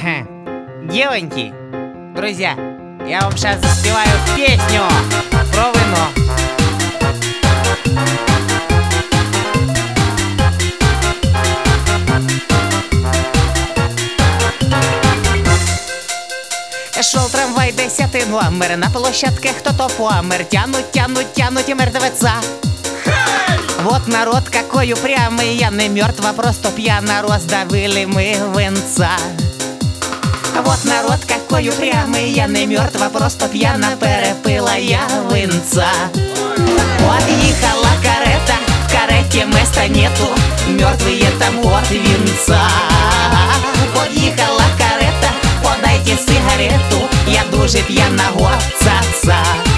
Девоньки, друзья, я вам сейчас заспеваю песню про вино. Шел трамвай 10 номер, на площадке кто-то помер. Тянуть и мертвеца. Вот народ какой упрямый, я не мертва, просто пьяна, раздавили мы венца. Вот народ какой упрямый, я не мертва, просто пьяна, перепила я винца. Подъехала карета, в карете места нету, мертвые там от винца. Подъехала карета, подайте сигарету, я дуже п'яна, гоцаца.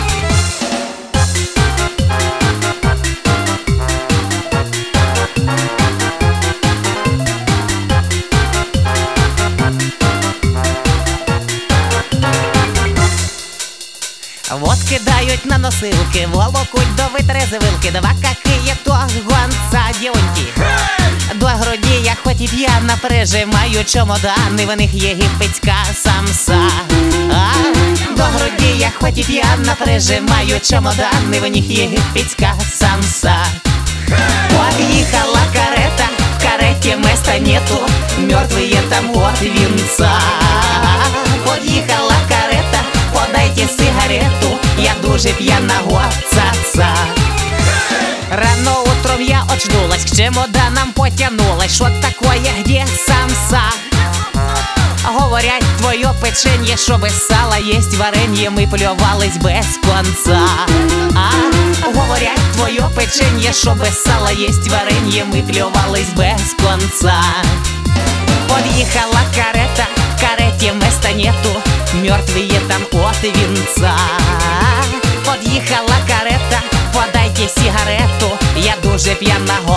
Вот кидають на носилки, волокуть до витрезвилки, два какие то гонца, девоньки. До груді я хоч і п'яна, прижимаю чемодани, в них єгипетська самса. До груді я хоч і п'яна, прижимаю чемодани, в них єгипетська самса. Подъехала карета, в карете места нету, мертвые там от винца. Подъехала карета, подайте сигарету, я дуже пьяна, гоцаца. Рано утром я очнулась, к чемоданам потянулась. Что такое, где самса? Говорять, твое печенье, что без сала есть варенье, мы плевались без конца. Говорять, твое печенье, что без сала есть варенье, мы плевались без конца. Подъехала карета, в карете места нету, мертвые там от винца. Подъехала карета, подайте сигарету, я дуже пьяна,